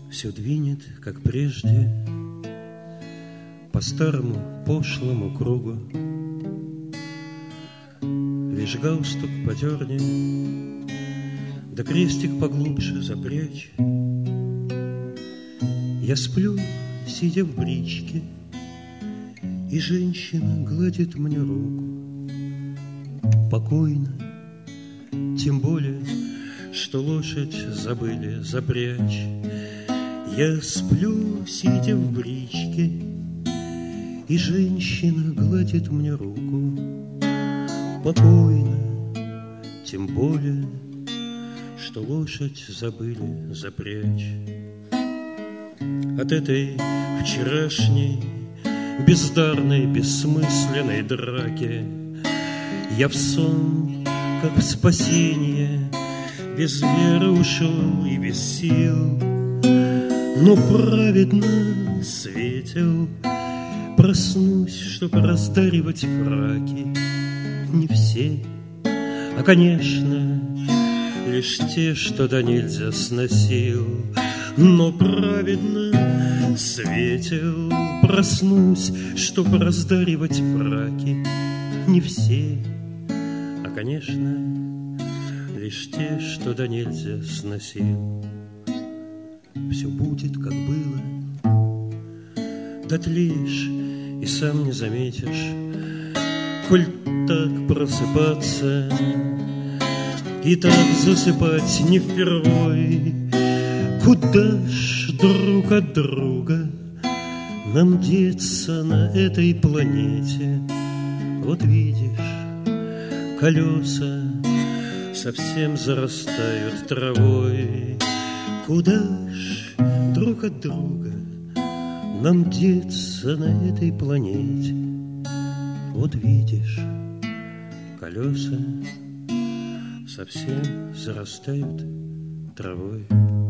Все двинет, как прежде, по старому пошлому кругу. Лишь галстук подерни, да крестик поглубже запрячь. Я сплю, сидя в бричке, и женщина гладит мне руку. Покойно, тем более, что лошадь забыли запрячь. Я сплю, сидя в бричке, и женщина гладит мне руку. Покойно, тем более, что лошадь забыли запрячь. От этой вчерашней бездарной, бессмысленной драки я в сон, как в спасение, без веры ушел и без сил. Но праведно светил, проснусь, чтоб раздаривать фраки. Не все, а, конечно, лишь те, что да нельзя сносил. Но праведно светил, проснусь, чтоб раздаривать фраки. Не все, а, конечно, лишь те, что да нельзя сносил. Все будет, как было, да тлеешь и сам не заметишь, коль так просыпаться и так засыпать не впервой. Куда ж друг от друга нам деться на этой планете? Вот видишь, колеса совсем зарастают травой. Куда ж друг от друга нам деться на этой планете? Вот видишь, колеса совсем зарастают травой.